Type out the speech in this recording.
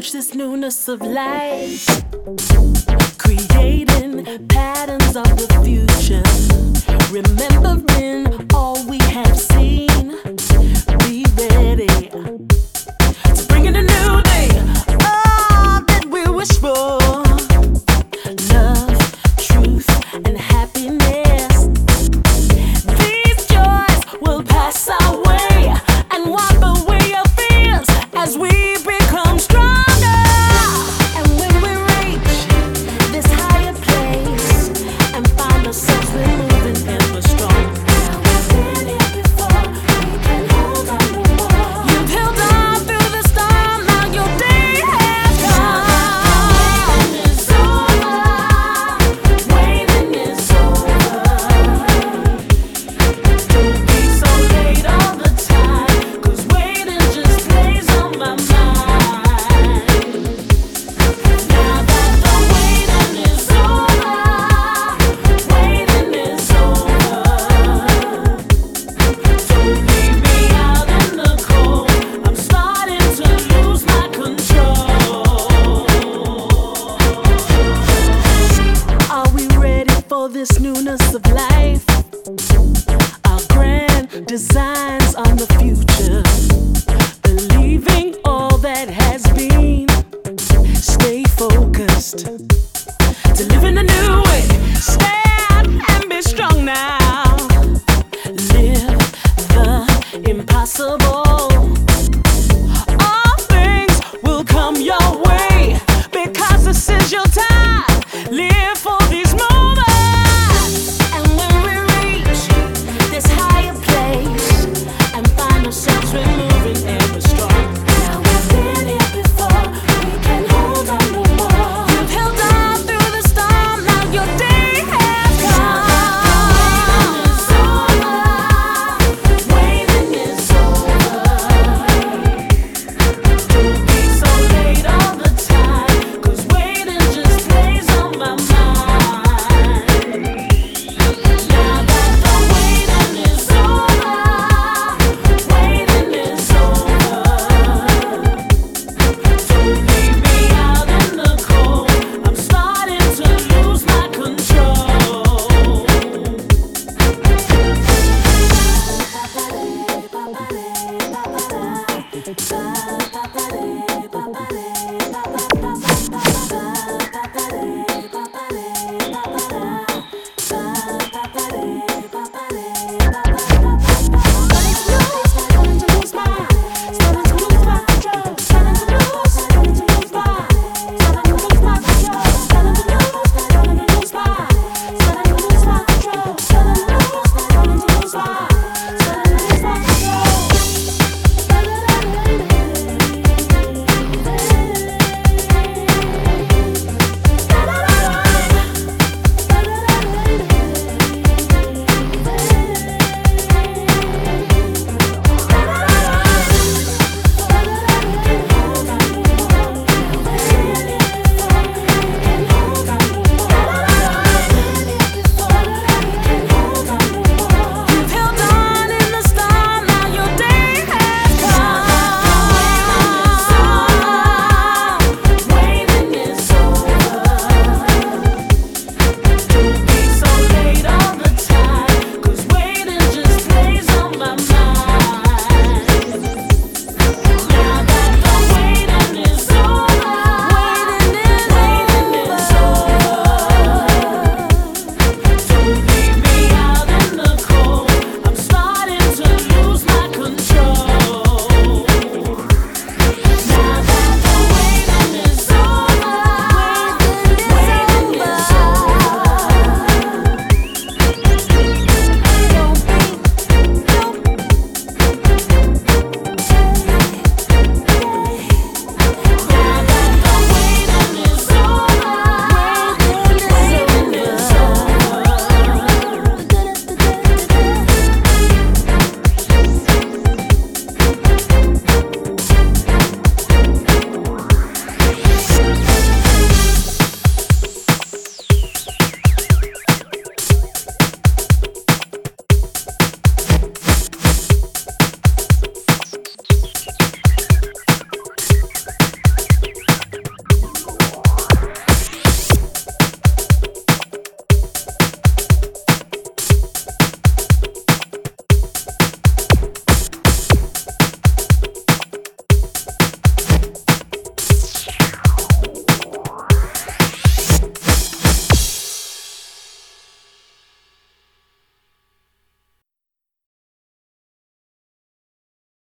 approach this newness of life, creating patterns of the future, remembering all we have seen. Be ready to bring in a new day, all that we wish for. Love, truth, and happiness. These joys will pass our way and wipe away our fears as we become stronger. And when we reach this higher place and find ourselves moving ever stronger. We've been here before, we can hold on no more. You've held on through the storm, now your day has come. Waiting is over, don't be so late all the time, 'cause waiting just plays on my mind. Now that the waiting is over, waiting is over. Don't leave me out in the cold, I'm starting to lose my control. Are we ready for this newness of life? Our grand designs on the future.